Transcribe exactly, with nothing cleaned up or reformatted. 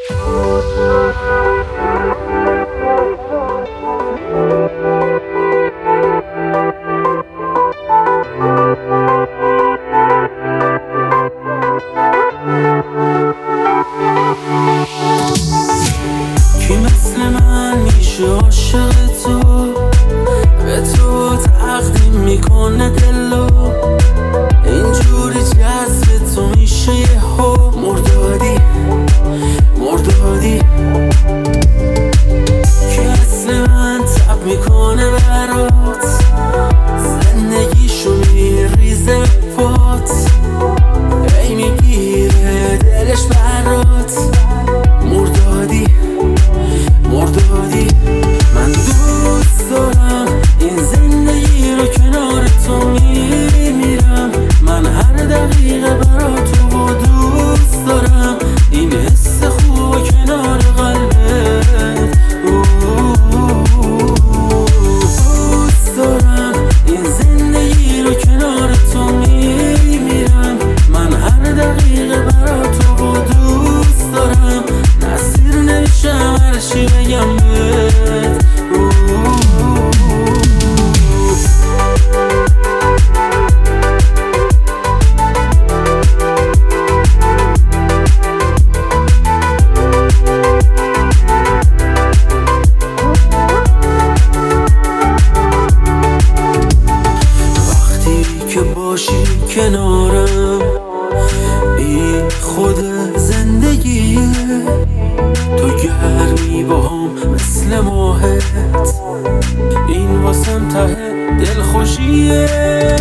کی مثل من میشه عاشق تو، به تو تقدیم میکنه دلو، اینجوری جذب تو میشه یهو مردادی مردادی. کی مثل من تب میکنه برات، زندگیشو میریزه پات، ای میگیره دلش برات مردادی مردادی. من دوست دارم این زندگی رو کنار تو میمیرم، من هر دقیقه برا تو و دوست دارم این حس خوب کنار قلبت. دوست دارم این زندگی رو کنار تو میمیرم، من هر دقیقه برا تو و دوست دارم نصیر نمیشم هرچی بگم بهت. وقتی که باشی کنارم این خود زندگیه، تو گرمی با هم مثل ماهت، این واسم ته دلخوشیه.